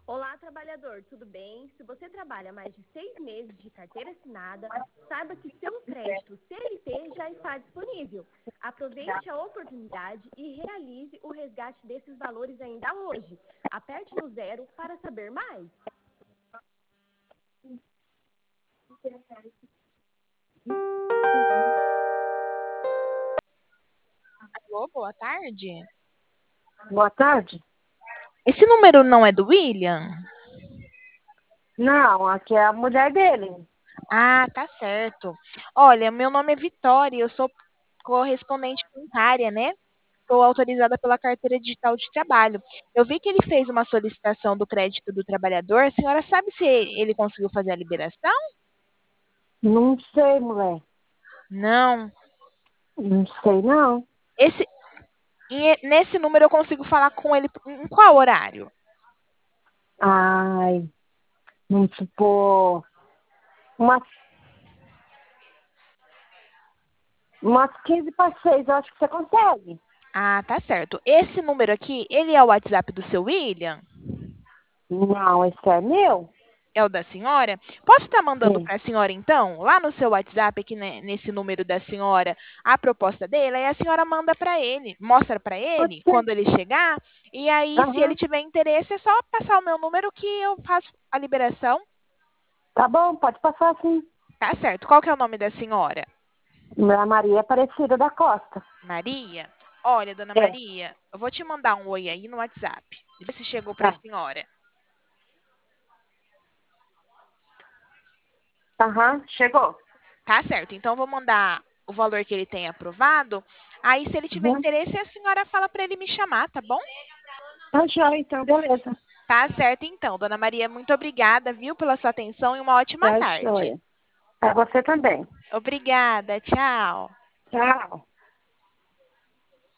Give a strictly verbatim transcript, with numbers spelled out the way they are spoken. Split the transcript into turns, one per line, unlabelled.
Olá, trabalhador, tudo bem? Se você trabalha mais de seis meses de carteira assinada, saiba que seu crédito C L T já está disponível. Aproveite a oportunidade e realize o resgate desses valores ainda hoje. Aperte no zero para saber mais.
Alô, boa tarde.
Boa tarde.
Esse número não é do William?
Não, aqui é a mulher dele.
Ah, tá certo. Olha, meu nome é Vitória, eu sou correspondente bancária, né? Estou autorizada pela carteira digital de trabalho. Eu vi que ele fez uma solicitação do crédito do trabalhador. A senhora sabe se ele conseguiu fazer a liberação?
Não sei, mulher.
Não.
Não sei, não.
Esse, e nesse número eu consigo falar com ele em qual horário?
Ai, vamos supor, umas, umas quinze para seis, eu acho que você consegue.
Ah, tá certo. Esse número aqui, ele é o WhatsApp do seu William?
Não, esse é meu?
É o da senhora? Posso estar mandando
Sim.
para a senhora, então, lá no seu WhatsApp, aqui né, nesse número da senhora, a proposta dele, aí a senhora manda para ele, mostra para
Pode
ele
ser.
quando ele chegar, e aí, se ele
Aham.
tiver interesse, é só passar o meu número que eu faço a liberação.
Tá bom, pode passar sim.
Tá certo. Qual que é o nome da senhora?
Minha Maria Aparecida da Costa.
Maria? Olha, dona
É,
Maria, eu vou te mandar um oi aí no WhatsApp. Vê se chegou para a
tá.
senhora.
Aham, chegou.
Tá certo. Então, eu vou mandar o valor que ele tem aprovado. Aí, se ele tiver
Uhum.
interesse, a senhora fala para ele me chamar, tá bom?
Tá joia, então, beleza.
Tá certo, então. Dona Maria, muito obrigada, viu, pela sua atenção e uma ótima
Tá
tarde.
joia. Pra você também.
Obrigada, tchau.
Tchau.